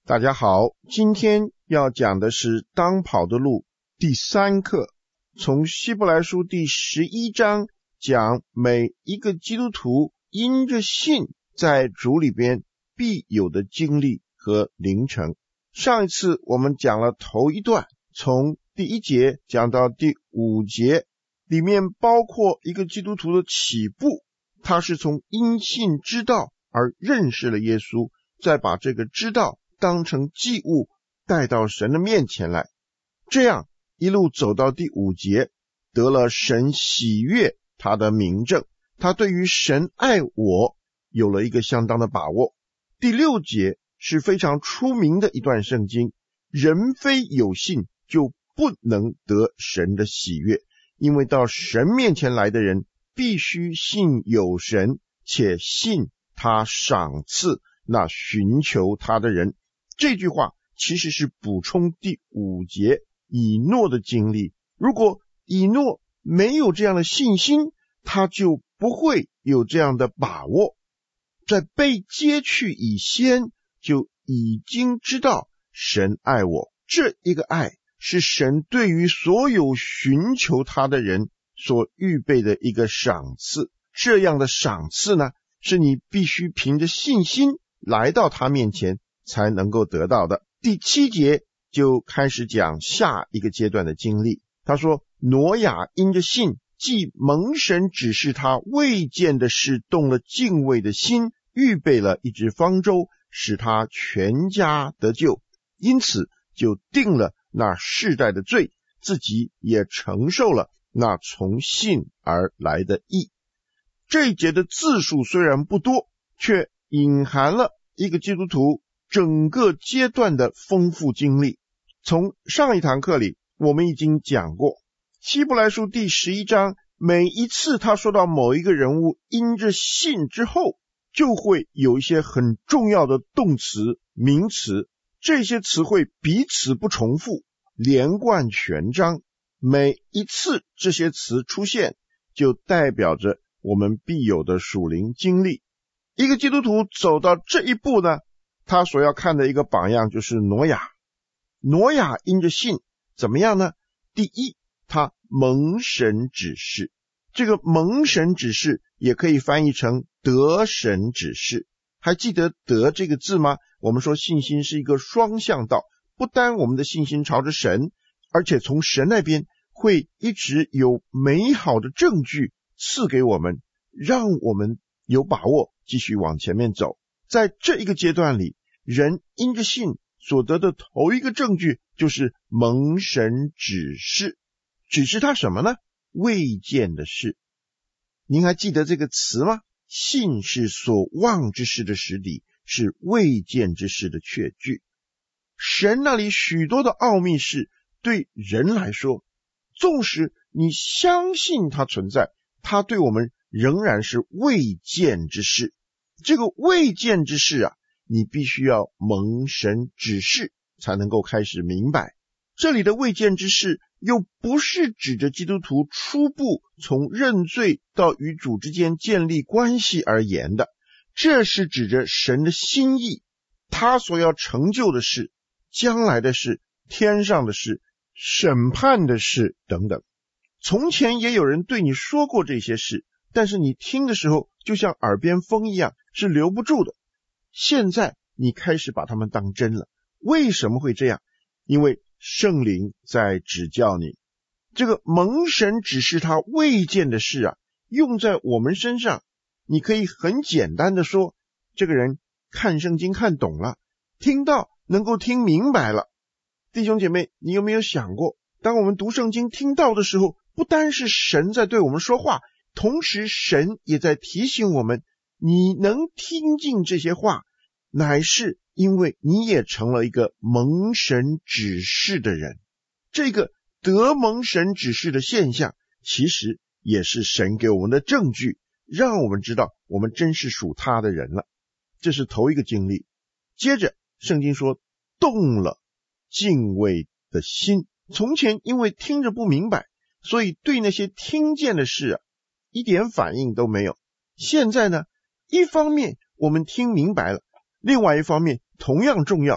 大家好，今天要讲的是当跑的路第3课，从希伯来书第11章讲每一个基督徒因着信在主里边必有的经历和灵程。上一次我们讲了头一段，从第1节讲到第5节，里面包括一个基督徒的起步，他是从因信知道而认识了耶稣，再把这个知道当成祭物带到神的面前来，这样一路走到第5节，得了神喜悦他的明证，他对于神爱我有了一个相当的把握。第6节是非常出名的一段圣经，人非有信就不能得神的喜悦，因为到神面前来的人必须信有神，且信他赏赐那寻求他的人。这句话其实是补充第5节以诺的经历，如果以诺没有这样的信心，他就不会有这样的把握，在被接去以先就已经知道神爱我，这一个爱是神对于所有寻求他的人所预备的一个赏赐。这样的赏赐呢，是你必须凭着信心来到他面前才能够得到的。第7节就开始讲下一个阶段的经历，他说挪亚因着信，既蒙神指示他未见的事，动了敬畏的心，预备了一只方舟，使他全家得救，因此就定了那世代的罪，自己也承受了那从信而来的义。这一节的字数虽然不多，却隐含了一个基督徒整个阶段的丰富经历。从上一堂课里我们已经讲过，希伯来书第11章每一次他说到某一个人物因着信之后，就会有一些很重要的动词名词，这些词汇彼此不重复，连贯全章，每一次这些词出现就代表着我们必有的属灵经历。一个基督徒走到这一步呢，他所要看的一个榜样就是挪亚。挪亚因着信怎么样呢？第一，他蒙神指示，这个蒙神指示也可以翻译成得神指示。还记得得这个字吗？我们说信心是一个双向道，不单我们的信心朝着神，而且从神那边会一直有美好的证据赐给我们，让我们有把握继续往前面走。在这一个阶段里，人因着信所得的头一个证据就是蒙神指示。指示他什么呢？未见的事。您还记得这个词吗？信是所望之事的实底，是未见之事的确据。神那里许多的奥秘事，对人来说，纵使你相信它存在，它对我们仍然是未见之事。这个未见之事啊，你必须要蒙神指示才能够开始明白。这里的未见之事又不是指着基督徒初步从认罪到与主之间建立关系而言的，这是指着神的心意，他所要成就的事，将来的事，天上的事，审判的事等等。从前也有人对你说过这些事，但是你听的时候就像耳边风一样，是留不住的。现在你开始把它们当真了。为什么会这样？因为圣灵在指教你。这个蒙神指示他未见的事啊，用在我们身上，你可以很简单的说，这个人看圣经看懂了，听到能够听明白了。弟兄姐妹，你有没有想过，当我们读圣经听到的时候，不单是神在对我们说话，同时神也在提醒我们，你能听进这些话，乃是因为你也成了一个蒙神指示的人。这个得蒙神指示的现象，其实也是神给我们的证据，让我们知道我们真是属他的人了。这是头一个经历。接着圣经说动了敬畏的心。从前因为听着不明白，所以对那些听见的事啊，一点反应都没有。现在呢，一方面我们听明白了，另外一方面同样重要，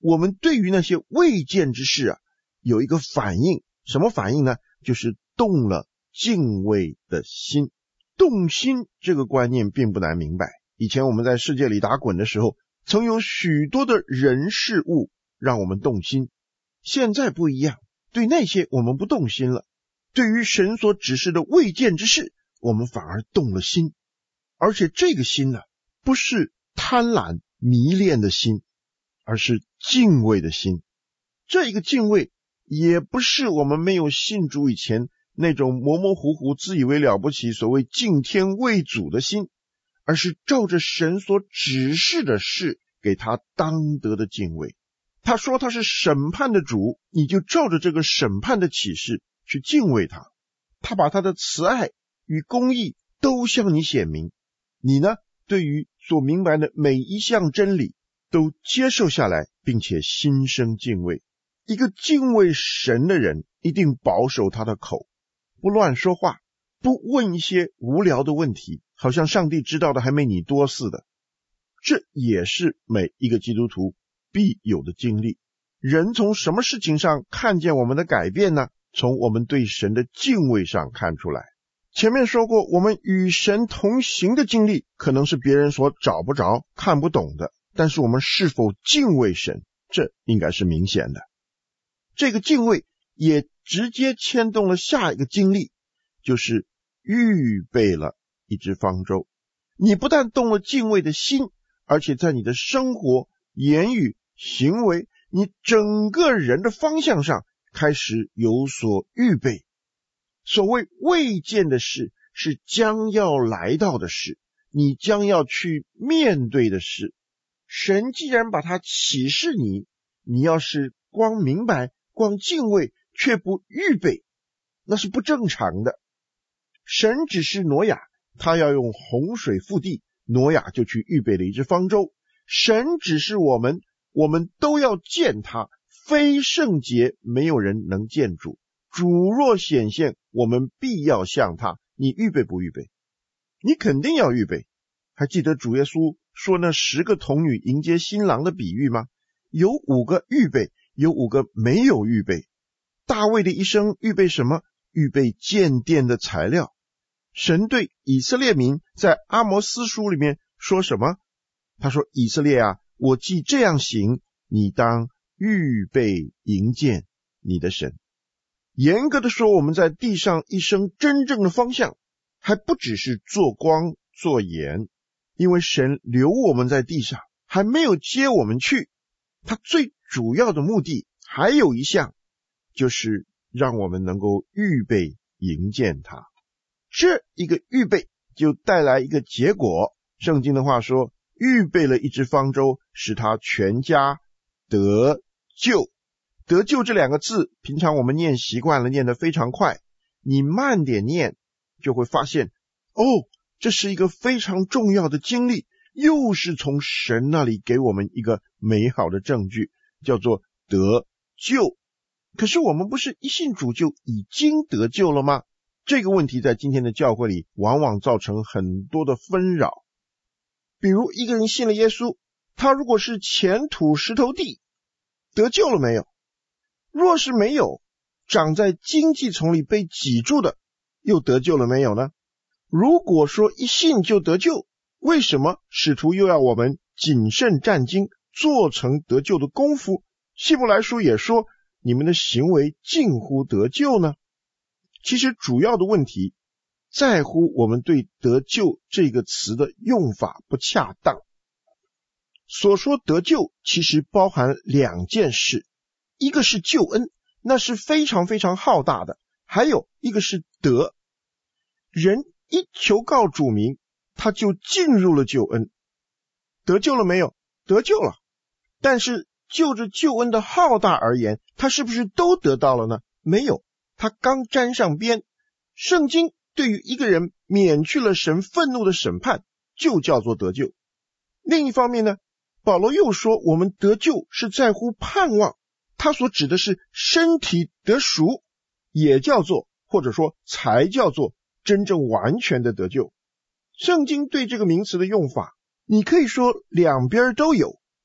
我们对于那些未见之事啊，有一个反应，什么反应呢？就是动了敬畏的心。动心这个观念并不难明白，以前我们在世界里打滚的时候，曾有许多的人事物让我们动心。现在不一样，对那些我们不动心了，对于神所指示的未见之事，我们反而动了心。而且这个心呢，不是贪婪迷恋的心，而是敬畏的心。这一个敬畏也不是我们没有信主以前那种模模糊糊自以为了不起所谓敬天畏祖的心，而是照着神所指示的事给他当得的敬畏。他说他是审判的主，你就照着这个审判的启示去敬畏他。他把他的慈爱与公义都向你显明，你呢，对于所明白的每一项真理都接受下来，并且心生敬畏。一个敬畏神的人一定保守他的口，不乱说话，不问一些无聊的问题，好像上帝知道的还没你多似的。这也是每一个基督徒必有的经历。人从什么事情上看见我们的改变呢？从我们对神的敬畏上看出来。前面说过，我们与神同行的经历可能是别人所找不着看不懂的，但是我们是否敬畏神，这应该是明显的。这个敬畏也直接牵动了下一个经历，就是预备了一只方舟。你不但动了敬畏的心，而且在你的生活、言语、行为，你整个人的方向上开始有所预备。所谓未见的事，是将要来到的事，你将要去面对的事。神既然把它启示你，你要是光明白、光敬畏，却不预备，那是不正常的。神指示挪亚，他要用洪水覆地，挪亚就去预备了一只方舟。神指示我们，我们都要见他，非圣洁没有人能见主。主若显现，我们必要向他。你预备不预备？你肯定要预备。还记得主耶稣说那10个童女迎接新郎的比喻吗？有5个预备，有5个没有预备。大卫的一生预备什么？预备建殿的材料。神对以色列民在阿摩斯书里面说什么？他说，以色列啊，我既这样行，你当预备迎见你的神。严格的说，我们在地上一生真正的方向还不只是做光做盐，因为神留我们在地上，还没有接我们去。他最主要的目的还有一项，就是让我们能够预备迎见他。这一个预备就带来一个结果，圣经的话说，预备了一只方舟，使他全家得救。得救这2个字，平常我们念习惯了，念得非常快，你慢点念就会发现，这是一个非常重要的经历，又是从神那里给我们一个美好的证据，叫做得救。可是我们不是一信主就已经得救了吗？这个问题在今天的教会里往往造成很多的纷扰。比如一个人信了耶稣，他如果是前土石头地，得救了没有？若是没有，长在荆棘丛里被挤住的，又得救了没有呢？如果说一信就得救，为什么使徒又要我们谨慎战经，做成得救的功夫？希伯来书也说，你们的行为近乎得救呢？其实主要的问题在乎我们对得救这个词的用法不恰当。所说得救其实包含2件事，一个是救恩，那是非常非常浩大的，还有一个是得。人一求告主名，他就进入了救恩。得救了没有？得救了。但是就着救恩的浩大而言，他是不是都得到了呢？没有，他刚沾上边。圣经对于一个人免去了神愤怒的审判，就叫做得救。另一方面呢，保罗又说我们得救是在乎盼望，他所指的是身体得赎，也叫做或者说才叫做真正完全的得救。圣经对这个名词的用法，你可以说两边都有，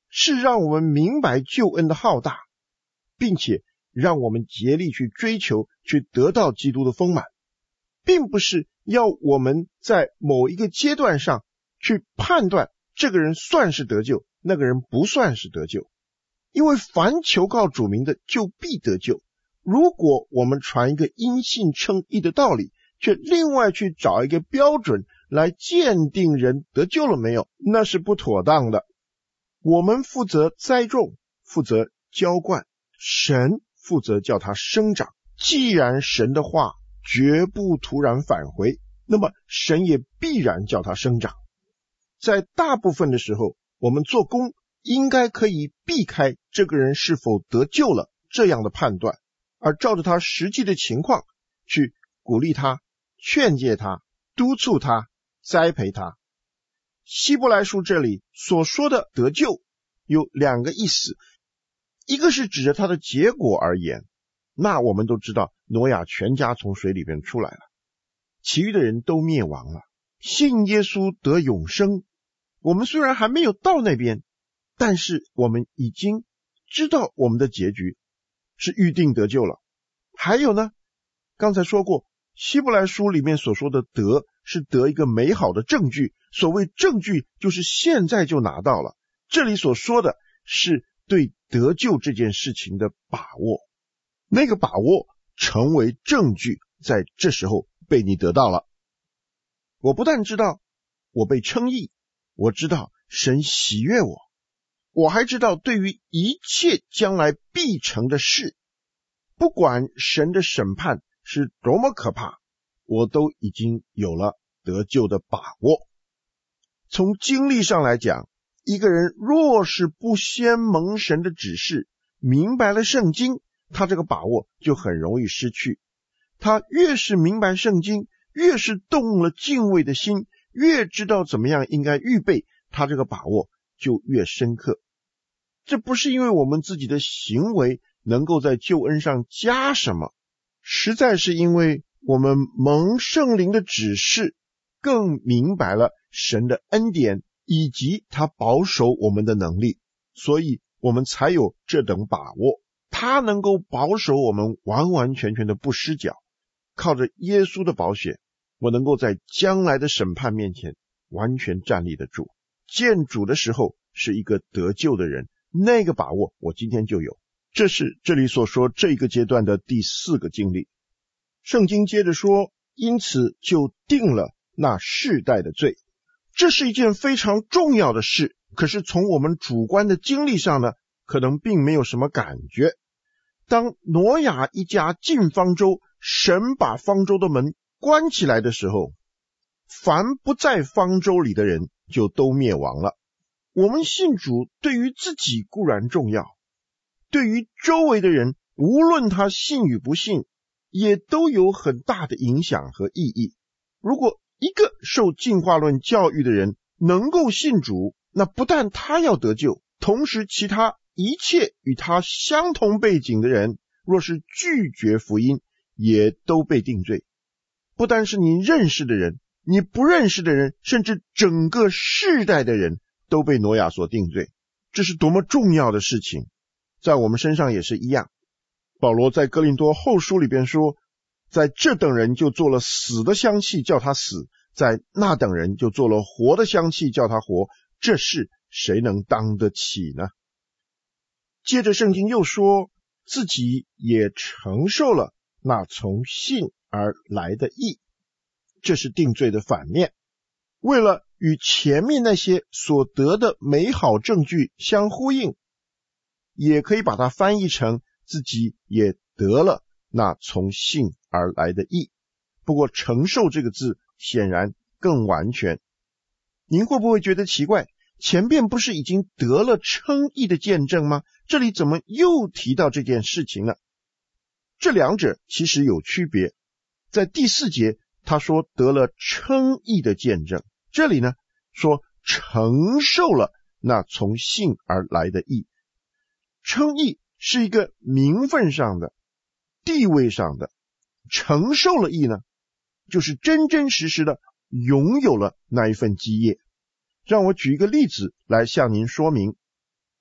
是让我们明白救恩的浩大，并且让我们竭力去追求，去得到基督的丰满，并不是要我们在某一个阶段上去判断这个人算是得救，那个人不算是得救。因为凡求告主名的，就必得救。如果我们传一个因信称义的道理，却另外去找一个标准来鉴定人得救了没有，那是不妥当的。我们负责栽种，负责浇灌，神负责叫它生长。既然神的话绝不突然返回，那么神也必然叫它生长。在大部分的时候，我们做工应该可以避开这个人是否得救了这样的判断，而照着他实际的情况去鼓励他、劝诫他、督促他、栽培他。希伯来书这里所说的得救有两个意思，一个是指着他的结果而言，那我们都知道挪亚全家从水里边出来了，其余的人都灭亡了。信耶稣得永生，我们虽然还没有到那边，但是我们已经知道我们的结局是预定得救了。还有呢，刚才说过希伯来书里面所说的得，是得一个美好的证据，所谓证据就是现在就拿到了，这里所说的是对得救这件事情的把握，那个把握成为证据，在这时候被你得到了。我不但知道我被称义，我知道神喜悦我，我还知道对于一切将来必成的事，不管神的审判是多么可怕，我都已经有了得救的把握。从经历上来讲，一个人若是不先蒙神的指示，明白了圣经，他这个把握就很容易失去。他越是明白圣经，越是动了敬畏的心，越知道怎么样应该预备，他这个把握就越深刻。这不是因为我们自己的行为能够在救恩上加什么，实在是因为我们蒙圣灵的指示，更明白了神的恩典以及他保守我们的能力，所以我们才有这等把握，他能够保守我们完完全全的不失脚。靠着耶稣的宝血，我能够在将来的审判面前完全站立得住。见主的时候是一个得救的人，那个把握我今天就有。这是这里所说这个阶段的第4个经历。圣经接着说，因此就定了那世代的罪。这是一件非常重要的事，可是从我们主观的经历上呢，可能并没有什么感觉。当挪亚一家进方舟，神把方舟的门关起来的时候，凡不在方舟里的人就都灭亡了。我们信主对于自己固然重要，对于周围的人，无论他信与不信，也都有很大的影响和意义。如果一个受进化论教育的人能够信主，那不但他要得救，同时其他一切与他相同背景的人，若是拒绝福音，也都被定罪。不单是你认识的人，你不认识的人，甚至整个世代的人都被挪亚所定罪。这是多么重要的事情，在我们身上也是一样。保罗在哥林多后书里边说，在这等人就做了死的香气叫他死，在那等人就做了活的香气叫他活，这事谁能当得起呢？接着圣经又说，自己也承受了那从信而来的义，这是定罪的反面。为了与前面那些所得的美好证据相呼应，也可以把它翻译成自己也得了那从信而来的义。不过承受这个字显然更完全。您会不会觉得奇怪，前边不是已经得了称义的见证吗？这里怎么又提到这件事情了？这两者其实有区别。在第4节他说得了称义的见证，这里呢说承受了那从信而来的义。称义是一个名分上的、地位上的，承受了义呢，就是真真实实的拥有了那一份基业。让我举一个例子来向您说明。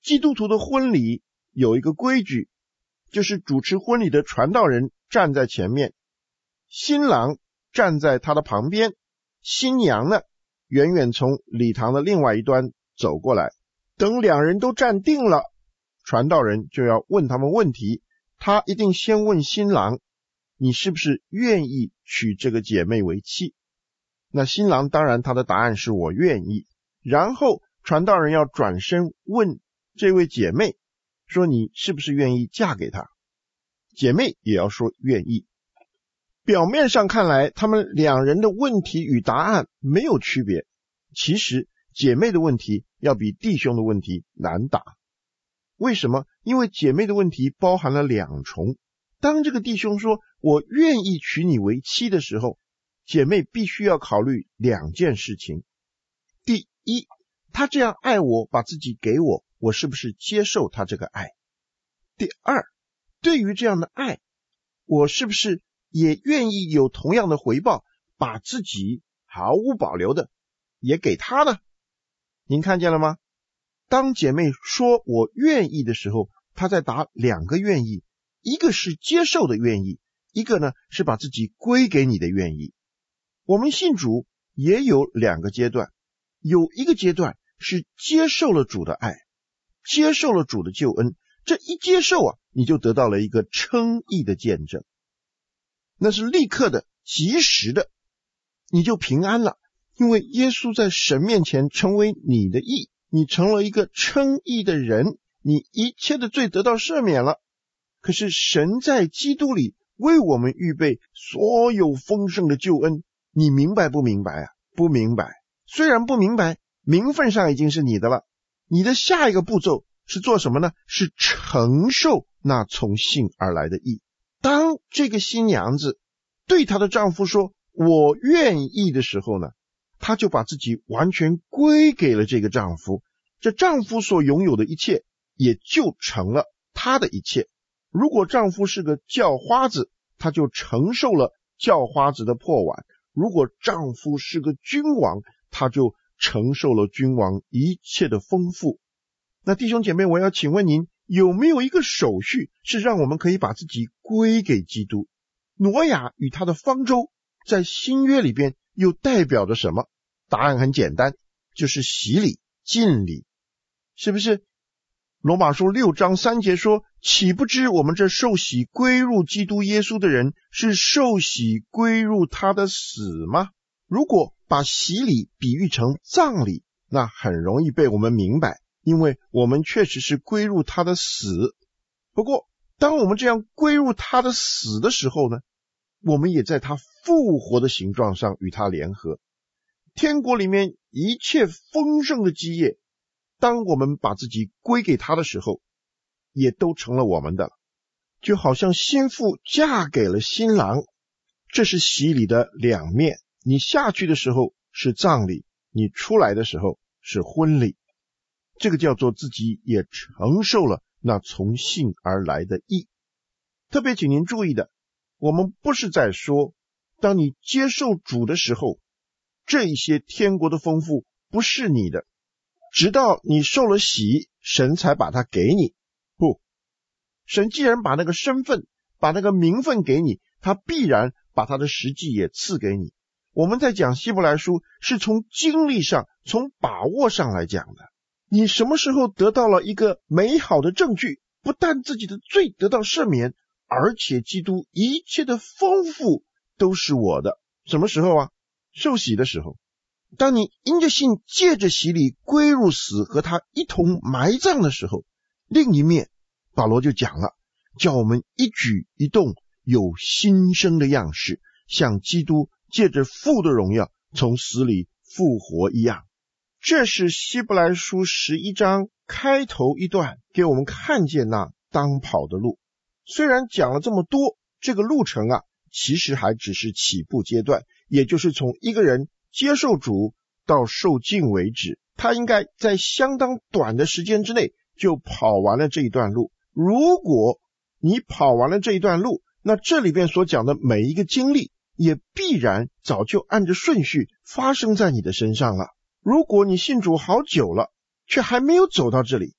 基督徒的婚礼有一个规矩，就是主持婚礼的传道人站在前面，新郎站在他的旁边，新娘呢远远从礼堂的另外一端走过来。等两人都站定了，传道人就要问他们问题。他一定先问新郎，你是不是愿意娶这个姐妹为妻？那新郎当然他的答案是我愿意。然后传道人要转身问这位姐妹，说你是不是愿意嫁给他？姐妹也要说愿意。表面上看来，他们两人的问题与答案没有区别，其实姐妹的问题要比弟兄的问题难答。为什么？因为姐妹的问题包含了两重。当这个弟兄说我愿意娶你为妻的时候，姐妹必须要考虑两件事情。第一，他这样爱我，把自己给我，我是不是接受他这个爱？第二，对于这样的爱，我是不是也愿意有同样的回报，把自己毫无保留的也给他呢？您看见了吗？当姐妹说我愿意的时候，她在答两个愿意，一个是接受的愿意，一个呢是把自己归给你的愿意。我们信主也有两个阶段，有一个阶段是接受了主的爱，接受了主的救恩，这一接受啊，你就得到了一个称义的见证，那是立刻的及时的，你就平安了，因为耶稣在神面前成为你的义，你成了一个称义的人，你一切的罪得到赦免了。可是神在基督里为我们预备所有丰盛的救恩，你明白不明白啊？不明白。虽然不明白，名分上已经是你的了，你的下一个步骤是做什么呢？是承受那从信而来的义。当这个新娘子对她的丈夫说我愿意的时候呢，她就把自己完全归给了这个丈夫，这丈夫所拥有的一切也就成了她的一切。如果丈夫是个叫花子，她就承受了叫花子的破碗；如果丈夫是个君王，她就承受了君王一切的丰富。那弟兄姐妹，我要请问您，有没有一个手续是让我们可以把自己归给基督？挪亚与他的方舟在新约里边又代表着什么？答案很简单，就是洗礼、浸礼，是不是？罗马书6章3节说，岂不知我们这受洗归入基督耶稣的人，是受洗归入他的死吗？如果把洗礼比喻成葬礼，那很容易被我们明白，因为我们确实是归入他的死。不过当我们这样归入他的死的时候呢，我们也在他复活的形状上与他联合。天国里面一切丰盛的基业，当我们把自己归给他的时候，也都成了我们的。就好像新妇嫁给了新郎，这是洗礼的两面。你下去的时候是葬礼，你出来的时候是婚礼。这个叫做自己也承受了那从信而来的义。特别请您注意的，我们不是在说当你接受主的时候，这一些天国的丰富不是你的，直到你受了洗，神才把它给你。不，神既然把那个身份，把那个名分给你，他必然把他的实际也赐给你。我们在讲希伯来书是从经历上，从把握上来讲的。你什么时候得到了一个美好的证据，不但自己的罪得到赦免，而且基督一切的丰富都是我的。什么时候啊？受洗的时候。当你因着信借着洗礼归入死，和他一同埋葬的时候，另一面保罗就讲了，叫我们一举一动有新生的样式，像基督借着父的荣耀从死里复活一样。这是希伯来书11章开头一段给我们看见那当跑的路。虽然讲了这么多，这个路程啊，其实还只是起步阶段，也就是从一个人接受主到受浸为止，他应该在相当短的时间之内就跑完了这一段路。如果你跑完了这一段路，那这里边所讲的每一个经历也必然早就按着顺序发生在你的身上了。如果你信主好久了，却还没有走到这里，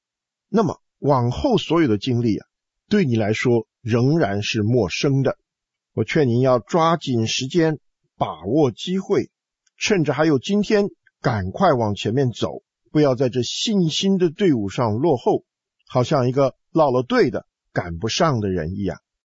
那么往后所有的经历对你来说仍然是陌生的。我劝您要抓紧时间，把握机会，趁着还有今天，赶快往前面走，不要在这信心的队伍上落后，好像一个落了队的赶不上的人一样。